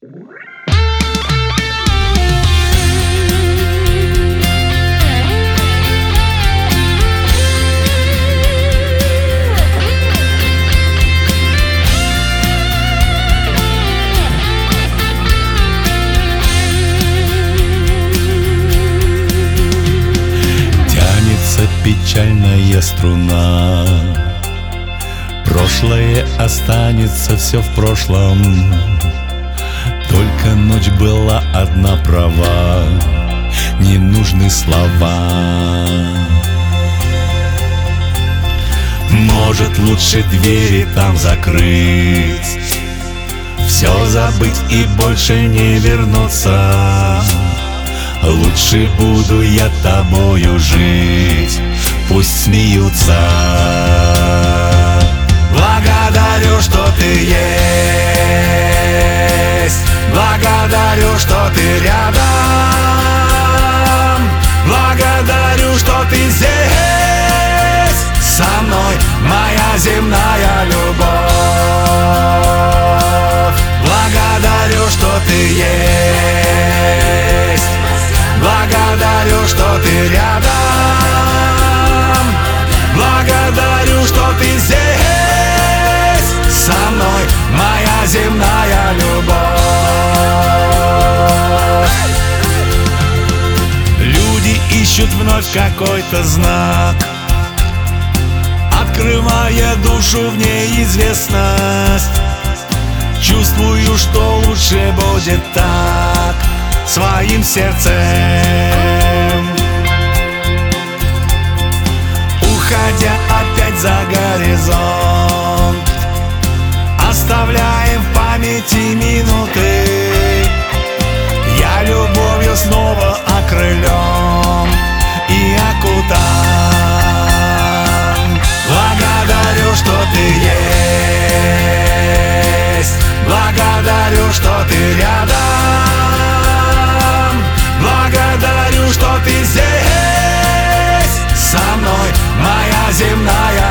Печальная струна, прошлое останется все в прошлом. Только ночь была одна права, не нужны слова. Может, лучше двери там закрыть, все забыть и больше не вернуться. Лучше буду я тобою жить, пусть смеются. Благодарю, что ты есть, благодарю, что ты рядом, благодарю, что ты здесь со мной, моя земная любовь. Благодарю, что ты есть, благодарю, что ты рядом, благодарю, что ты здесь со мной, моя земная любовь. Люди ищут вновь какой-то знак, открывая душу в неизвестность. Чувствую, что лучше будет так, своим сердцем. Уходя опять за горизонт, оставляем в памяти минуты. Я любовью снова окрылен и окутан. Благодарю, что ты есть, благодарю, что ты рядом, благодарю, что ты здесь со мной, моя земная